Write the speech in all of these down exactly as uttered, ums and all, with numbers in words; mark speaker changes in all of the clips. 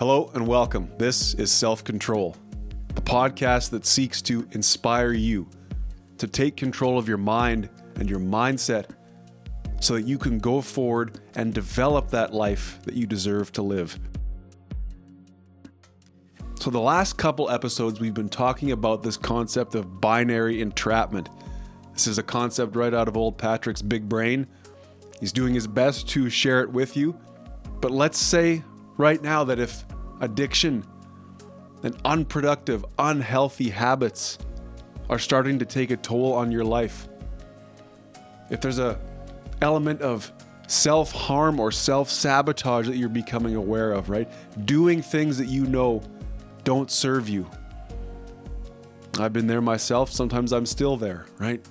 Speaker 1: Hello and welcome. This is Self-Control, the podcast that seeks to inspire you to take control of your mind and your mindset so that you can go forward and develop that life that you deserve to live. So the last couple episodes, we've been talking about this concept of binary entrapment. This is a concept right out of old Patrick's big brain. He's doing his best to share it with you. But let's say right now that if addiction and unproductive, unhealthy habits are starting to take a toll on your life, if there's a element of self-harm or self-sabotage that you're becoming aware of, right? Doing things that you know don't serve you. I've been there myself. Sometimes I'm still there, right?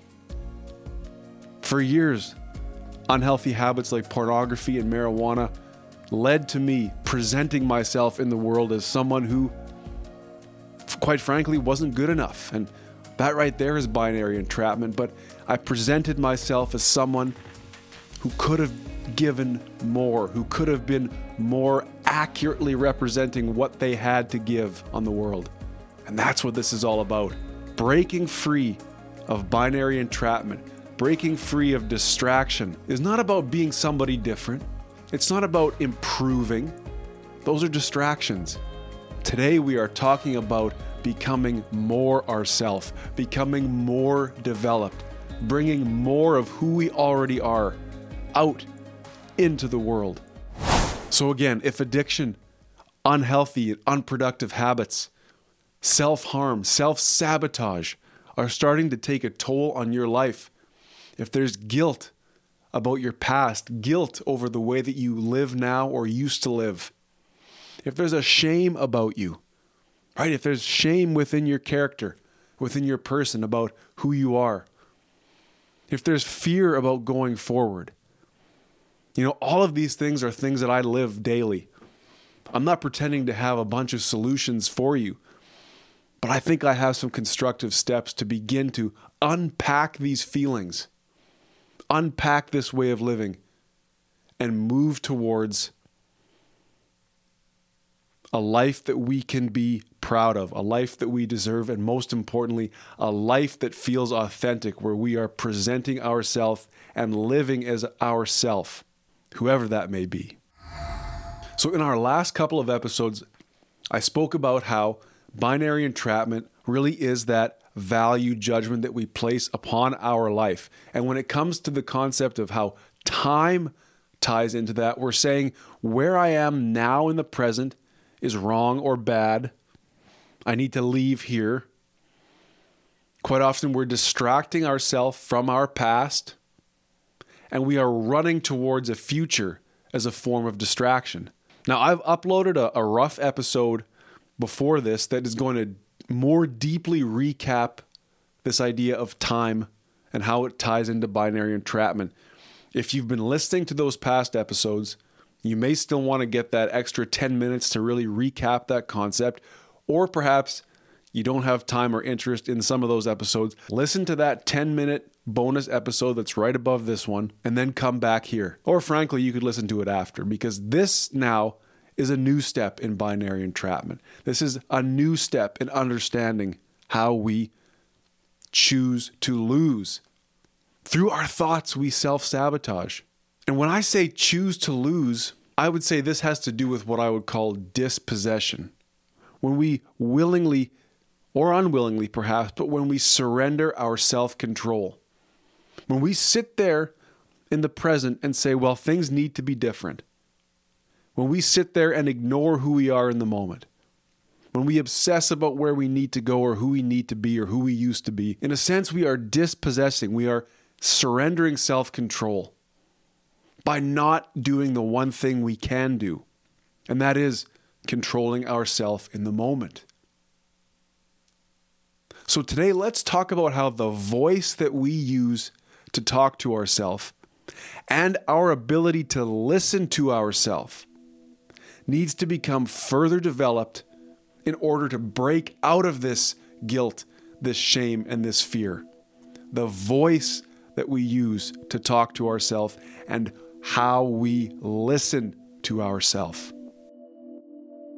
Speaker 1: For years, unhealthy habits like pornography and marijuana led to me presenting myself in the world as someone who, quite frankly, wasn't good enough. And that right there is binary entrapment. But I presented myself as someone who could have given more, who could have been more accurately representing what they had to give on the world. And that's what this is all about. Breaking free of binary entrapment, breaking free of distraction is not about being somebody different. It's not about improving. Those are distractions. Today we are talking about becoming more ourself, becoming more developed, bringing more of who we already are out into the world. So again, if addiction, unhealthy and unproductive habits, self-harm, self-sabotage are starting to take a toll on your life, if there's guilt about your past, guilt over the way that you live now or used to live, if there's a shame about you, right? If there's shame within your character, within your person about who you are, if there's fear about going forward, you know, all of these things are things that I live daily. I'm not pretending to have a bunch of solutions for you, but I think I have some constructive steps to begin to unpack these feelings, unpack this way of living, and move towards a life that we can be proud of, a life that we deserve, and most importantly, a life that feels authentic, where we are presenting ourselves and living as ourself, whoever that may be. So in our last couple of episodes, I spoke about how binary entrapment really is that value judgment that we place upon our life. And when it comes to the concept of how time ties into that, we're saying where I am now in the present is wrong or bad. I need to leave here. Quite often we're distracting ourselves from our past, and we are running towards a future as a form of distraction. Now, I've uploaded a, a rough episode before this that is going to more deeply recap this idea of time and how it ties into binary entrapment. If you've been listening to those past episodes, you may still want to get that extra ten minutes to really recap that concept, or perhaps you don't have time or interest in some of those episodes. Listen to that ten minute bonus episode that's right above this one, and then come back here. Or frankly, you could listen to it after, because this now is a new step in binary entrapment. This is a new step in understanding how we choose to lose. Through our thoughts, we self-sabotage. And when I say choose to lose, I would say this has to do with what I would call dispossession. When we willingly, or unwillingly perhaps, but when we surrender our self-control. When we sit there in the present and say, well, things need to be different. When we sit there and ignore who we are in the moment. When we obsess about where we need to go or who we need to be or who we used to be. In a sense, we are dispossessing. We are surrendering self-control by not doing the one thing we can do. And that is controlling ourselves in the moment. So today, let's talk about how the voice that we use to talk to ourselves and our ability to listen to ourselves needs to become further developed in order to break out of this guilt, this shame, and this fear. The voice that we use to talk to ourselves and how we listen to ourselves.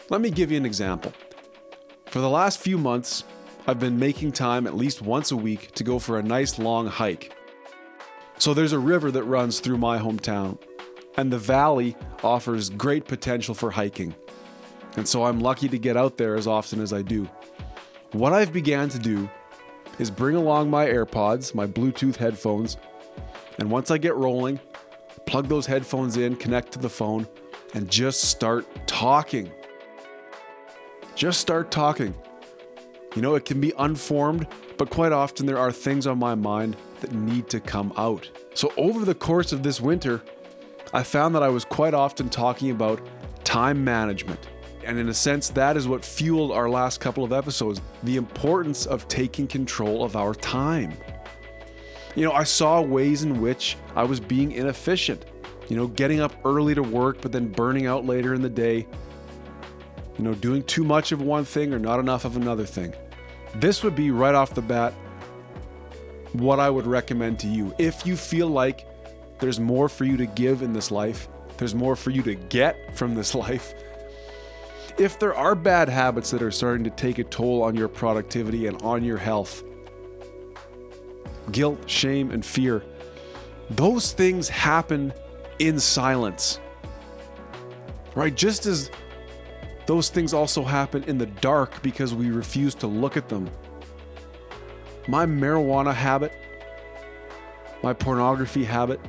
Speaker 1: Let me give you an example. For the last few months, I've been making time at least once a week to go for a nice long hike. So there's a river that runs through my hometown, and the valley offers great potential for hiking. And so I'm lucky to get out there as often as I do. What I've began to do is bring along my AirPods, my Bluetooth headphones, and once I get rolling, plug those headphones in, connect to the phone, and just start talking. Just start talking. You know, it can be unformed, but quite often there are things on my mind that need to come out. So over the course of this winter, I found that I was quite often talking about time management. And in a sense, that is what fueled our last couple of episodes, the importance of taking control of our time. You know, I saw ways in which I was being inefficient. You know, getting up early to work, but then burning out later in the day. You know, doing too much of one thing or not enough of another thing. This would be right off the bat what I would recommend to you. If you feel like there's more for you to give in this life, there's more for you to get from this life. If there are bad habits that are starting to take a toll on your productivity and on your health, guilt, shame, and fear, those things happen in silence, right? Just as those things also happen in the dark because we refuse to look at them. My marijuana habit, my pornography habit,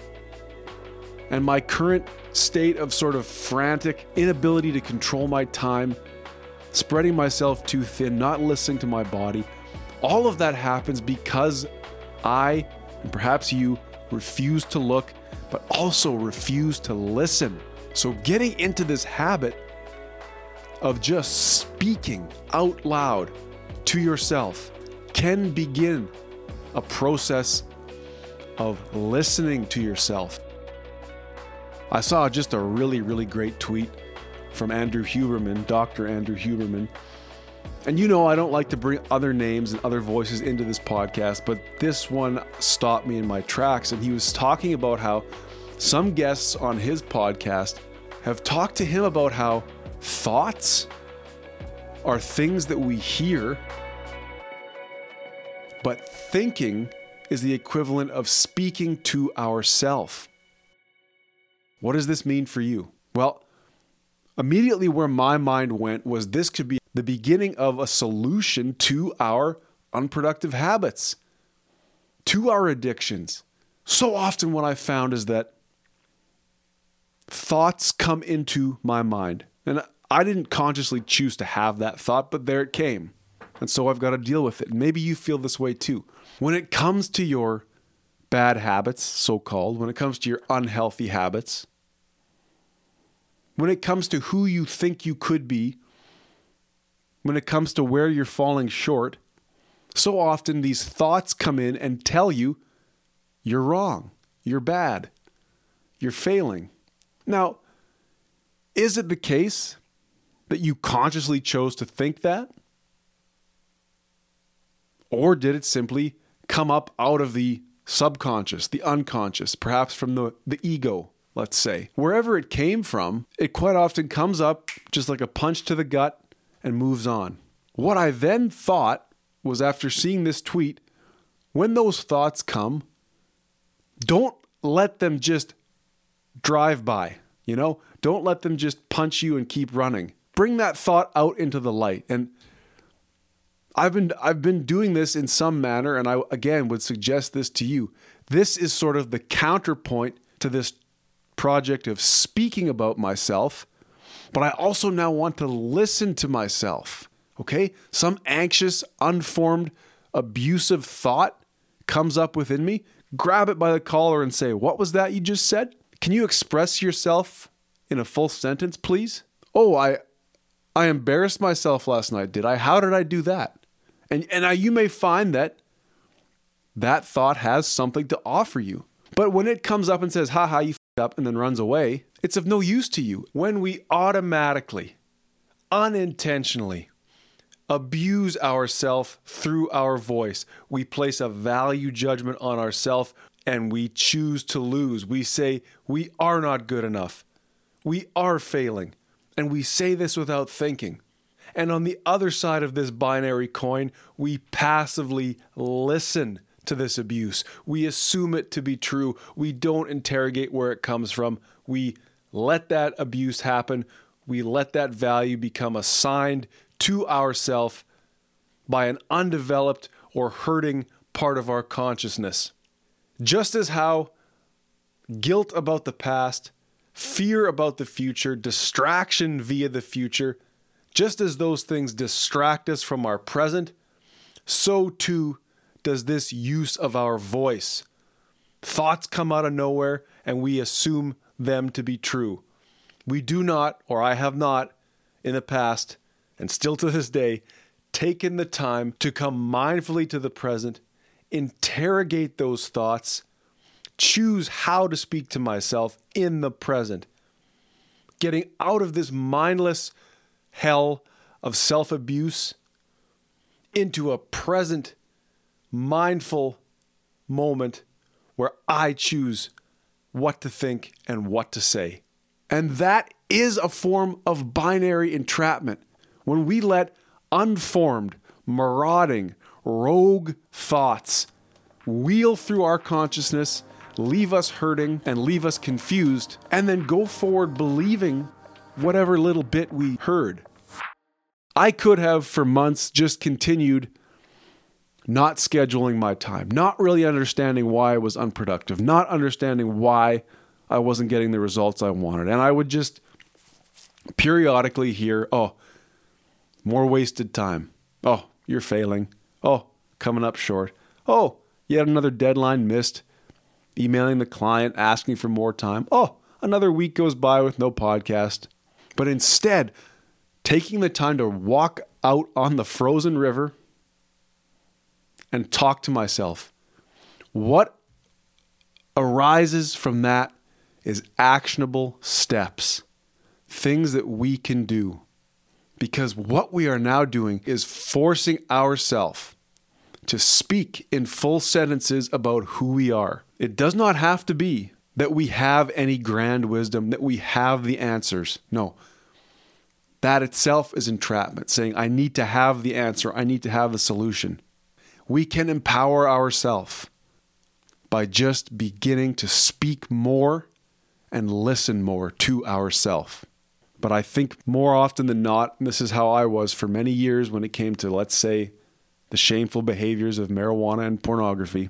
Speaker 1: and my current state of sort of frantic inability to control my time, spreading myself too thin, not listening to my body, all of that happens because I, and perhaps you, refuse to look, but also refuse to listen. So getting into this habit of just speaking out loud to yourself can begin a process of listening to yourself. I saw just a really, really great tweet from Andrew Huberman, Doctor Andrew Huberman. And you know I don't like to bring other names and other voices into this podcast, but this one stopped me in my tracks. And he was talking about how some guests on his podcast have talked to him about how thoughts are things that we hear, but thinking is the equivalent of speaking to ourself. What does this mean for you? Well, immediately where my mind went was this could be the beginning of a solution to our unproductive habits, to our addictions. So often what I've found is that thoughts come into my mind. And I didn't consciously choose to have that thought, but there it came. And so I've got to deal with it. And maybe you feel this way too. When it comes to your bad habits, so-called, when it comes to your unhealthy habits, when it comes to who you think you could be, when it comes to where you're falling short, so often these thoughts come in and tell you you're wrong, you're bad, you're failing. Now, is it the case that you consciously chose to think that? Or did it simply come up out of the subconscious, the unconscious, perhaps from the, the ego, let's say? Wherever it came from, it quite often comes up just like a punch to the gut and moves on. What I then thought was, after seeing this tweet, when those thoughts come, don't let them just drive by, you know? Don't let them just punch you and keep running. Bring that thought out into the light. And I've been I've been doing this in some manner, and I again would suggest this to you. This is sort of the counterpoint to this project of speaking about myself, but I also now want to listen to myself. Okay? Some anxious, unformed, abusive thought comes up within me. Grab it by the collar and say, "What was that you just said? Can you express yourself in a full sentence, please?" "Oh, I I embarrassed myself last night, did I? How did I do that?" And and I, you may find that that thought has something to offer you. But when it comes up and says, "Ha ha, you f***ed up," and then runs away, it's of no use to you. When we automatically, unintentionally abuse ourselves through our voice, we place a value judgment on ourselves and we choose to lose. We say we are not good enough. We are failing. And we say this without thinking. And on the other side of this binary coin, we passively listen to this abuse. We assume it to be true. We don't interrogate where it comes from. We let that abuse happen. We let that value become assigned to ourself by an undeveloped or hurting part of our consciousness. Just as how guilt about the past, fear about the future, distraction via the future, just as those things distract us from our present, so too does this use of our voice. Thoughts come out of nowhere and we assume them to be true. We do not, or I have not, in the past, and still to this day, taken the time to come mindfully to the present, interrogate those thoughts, choose how to speak to myself in the present. Getting out of this mindless hell of self-abuse into a present, mindful moment where I choose what to think and what to say. And that is a form of binary entrapment. When we let unformed, marauding, rogue thoughts wheel through our consciousness, leave us hurting and leave us confused, and then go forward believing whatever little bit we heard. I could have for months just continued not scheduling my time, not really understanding why I was unproductive, not understanding why I wasn't getting the results I wanted. And I would just periodically hear, oh, more wasted time. Oh, you're failing. Oh, coming up short. Oh, yet another deadline missed. Emailing the client, asking for more time. Oh, another week goes by with no podcast. But instead, taking the time to walk out on the frozen river and talk to myself. What arises from that is actionable steps, things that we can do. Because what we are now doing is forcing ourselves to speak in full sentences about who we are. It does not have to be that we have any grand wisdom, that we have the answers. No. That itself is entrapment, saying, I need to have the answer. I need to have the solution. We can empower ourselves by just beginning to speak more and listen more to ourselves. But I think more often than not, and this is how I was for many years when it came to, let's say, the shameful behaviors of marijuana and pornography,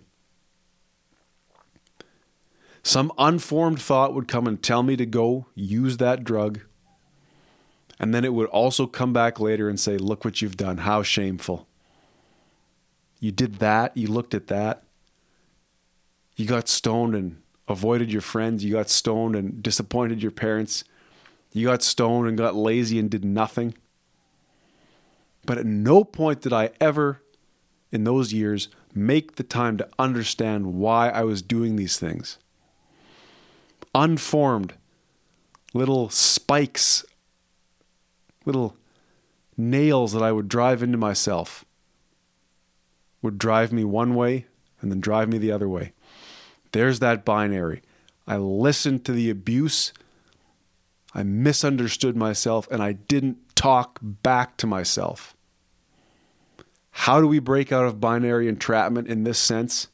Speaker 1: some unformed thought would come and tell me to go use that drug. And then it would also come back later and say, look what you've done. How shameful. You did that. You looked at that. You got stoned and avoided your friends. You got stoned and disappointed your parents. You got stoned and got lazy and did nothing. But at no point did I ever, in those years, make the time to understand why I was doing these things. Unformed little spikes, little nails that I would drive into myself would drive me one way and then drive me the other way. There's that binary. I listened to the abuse, I misunderstood myself, and I didn't talk back to myself. How do we break out of binary entrapment in this sense?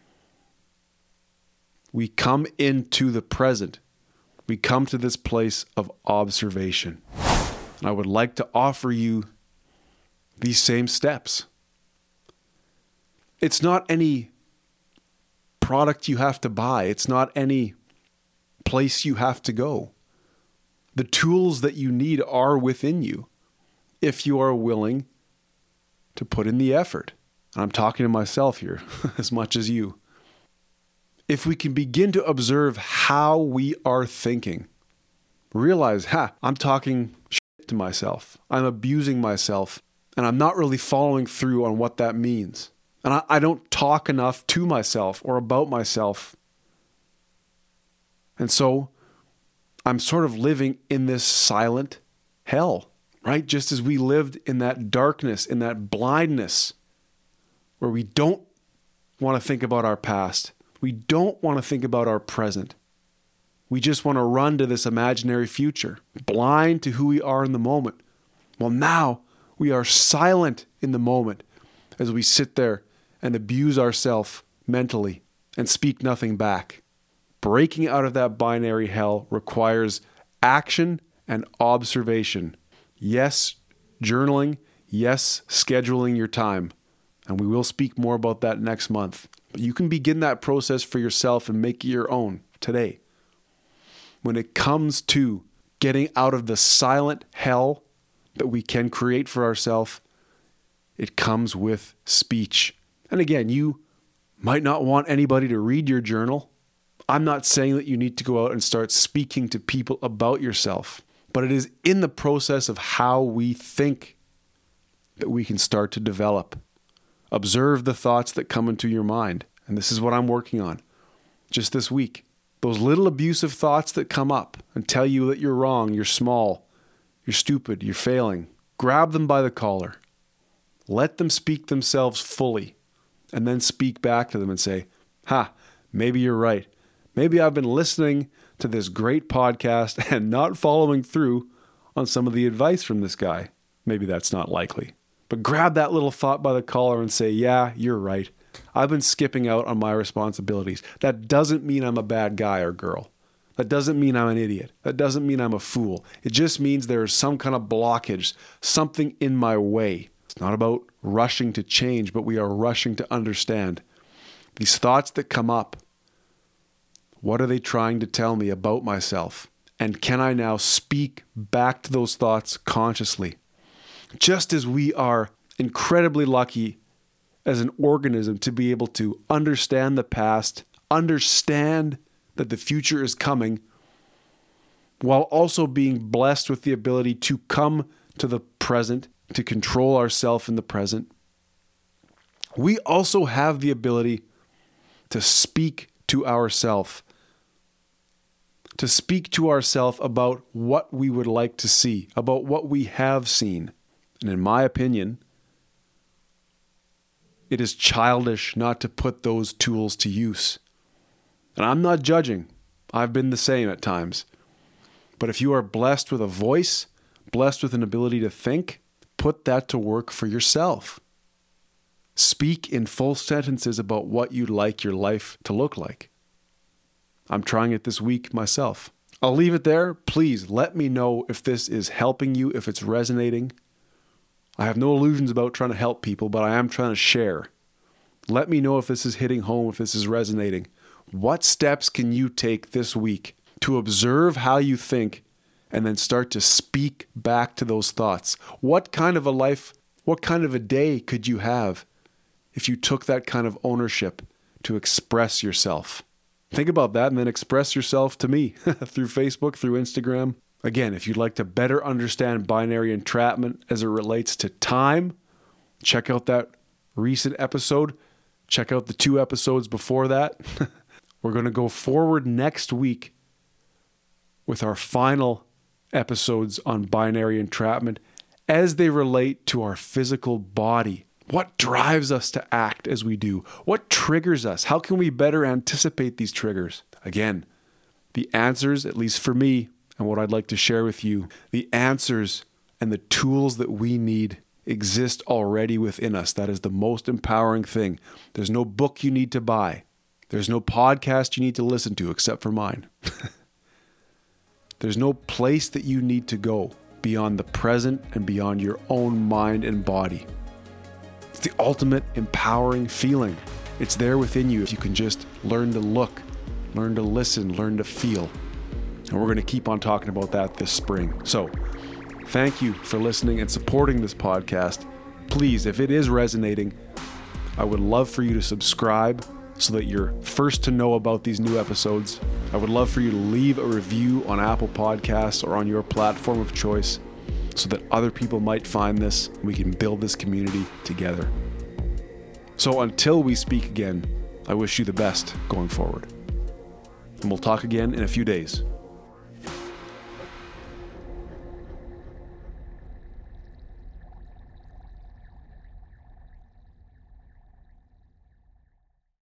Speaker 1: We come into the present. We come to this place of observation. And I would like to offer you these same steps. It's not any product you have to buy. It's not any place you have to go. The tools that you need are within you if you are willing to put in the effort. And I'm talking to myself here as much as you. If we can begin to observe how we are thinking, realize, ha, I'm talking shit to myself. I'm abusing myself, and I'm not really following through on what that means. And I, I don't talk enough to myself or about myself. And so I'm sort of living in this silent hell, right? Just as we lived in that darkness, in that blindness, where we don't want to think about our past. We don't want to think about our present. We just want to run to this imaginary future, blind to who we are in the moment. Well, now we are silent in the moment as we sit there and abuse ourselves mentally and speak nothing back. Breaking out of that binary hell requires action and observation. Yes, journaling. Yes, scheduling your time. And we will speak more about that next month. But you can begin that process for yourself and make it your own today. When it comes to getting out of the silent hell that we can create for ourselves, it comes with speech. And again, you might not want anybody to read your journal. I'm not saying that you need to go out and start speaking to people about yourself, but it is in the process of how we think that we can start to develop. Observe the thoughts that come into your mind. And this is what I'm working on just this week. Those little abusive thoughts that come up and tell you that you're wrong, you're small, you're stupid, you're failing. Grab them by the collar. Let them speak themselves fully. And then speak back to them and say, ha, maybe you're right. Maybe I've been listening to this great podcast and not following through on some of the advice from this guy. Maybe that's not likely. But grab that little thought by the collar and say, yeah, you're right. I've been skipping out on my responsibilities. That doesn't mean I'm a bad guy or girl. That doesn't mean I'm an idiot. That doesn't mean I'm a fool. It just means there is some kind of blockage, something in my way. It's not about rushing to change, but we are rushing to understand. These thoughts that come up, what are they trying to tell me about myself? And can I now speak back to those thoughts consciously? Just as we are incredibly lucky as an organism to be able to understand the past, understand that the future is coming, while also being blessed with the ability to come to the present, to control ourselves in the present, we also have the ability to speak to ourselves, to speak to ourselves about what we would like to see, about what we have seen. And in my opinion, it is childish not to put those tools to use. And I'm not judging. I've been the same at times. But if you are blessed with a voice, blessed with an ability to think, put that to work for yourself. Speak in full sentences about what you'd like your life to look like. I'm trying it this week myself. I'll leave it there. Please let me know if this is helping you, if it's resonating. I have no illusions about trying to help people, but I am trying to share. Let me know if this is hitting home, if this is resonating. What steps can you take this week to observe how you think and then start to speak back to those thoughts? What kind of a life, what kind of a day could you have if you took that kind of ownership to express yourself? Think about that and then express yourself to me through Facebook, through Instagram. Again, if you'd like to better understand binary entrapment as it relates to time, check out that recent episode. Check out the two episodes before that. We're going to go forward next week with our final episodes on binary entrapment as they relate to our physical body. What drives us to act as we do? What triggers us? How can we better anticipate these triggers? Again, the answers, at least for me, and what I'd like to share with you, the answers and the tools that we need exist already within us. That is the most empowering thing. There's no book you need to buy. There's no podcast you need to listen to except for mine. There's no place that you need to go beyond the present and beyond your own mind and body. It's the ultimate empowering feeling. It's there within you if you can just learn to look, learn to listen, learn to feel. And we're going to keep on talking about that this spring. So thank you for listening and supporting this podcast. Please, if it is resonating, I would love for you to subscribe so that you're first to know about these new episodes. I would love for you to leave a review on Apple Podcasts or on your platform of choice so that other people might find this and we can build this community together. So until we speak again, I wish you the best going forward. And we'll talk again in a few days.